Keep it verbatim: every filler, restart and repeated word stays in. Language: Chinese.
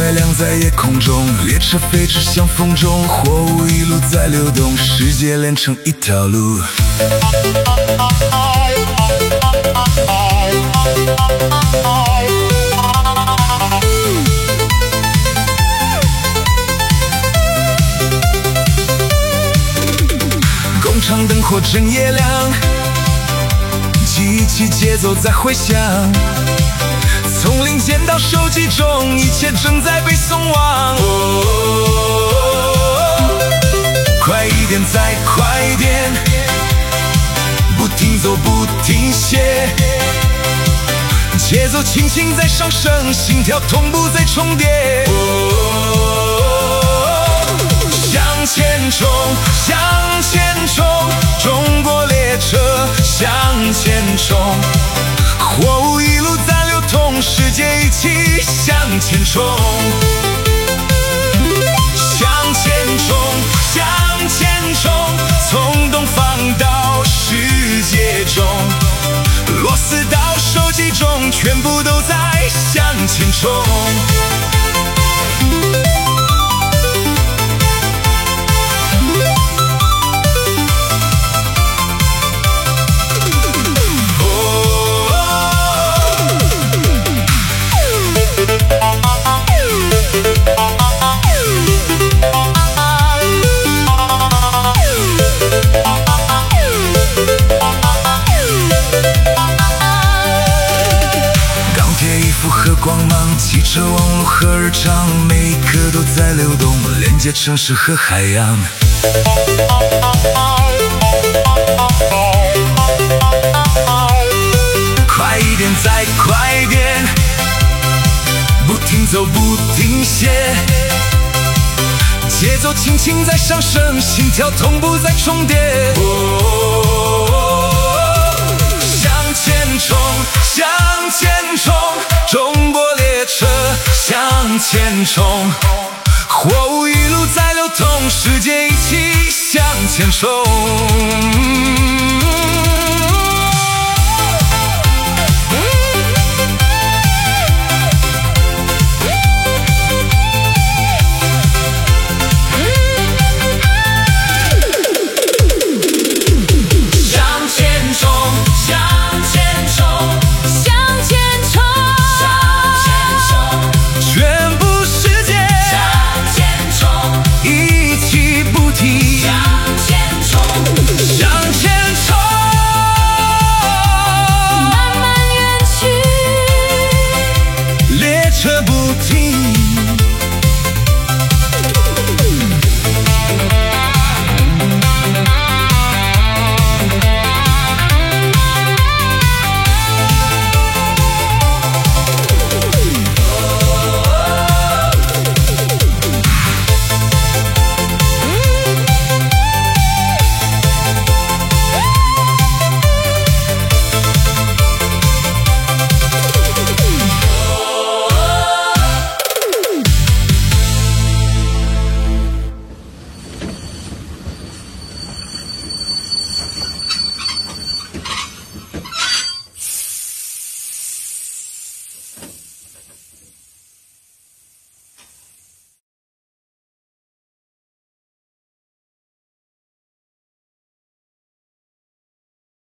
月亮在夜空中，列车飞驰向风中，货物一路在流动，世界连成一条路。工厂灯火整夜亮，记忆起节奏在回响。从零件到手机中，一切正在被送往。哦，快一点，再快一点，不停走，不停歇，节奏轻轻在上升，心跳同步在重叠。哦，向前冲，向前冲，中国列车向前冲，货物一路在流通，世界一起向前冲。向前冲，向前冲，从东方到世界中，螺丝到手机中，全部都在向前冲。光芒，汽车网络和日常，每一刻都在流动，连接城市和海洋。快一点，再快一点，不停走，不停歇，节奏轻轻在上升，心跳同步在重叠。哦，向前冲，向前冲，中国列车向前冲，货物一路在流通，世界一起向前冲。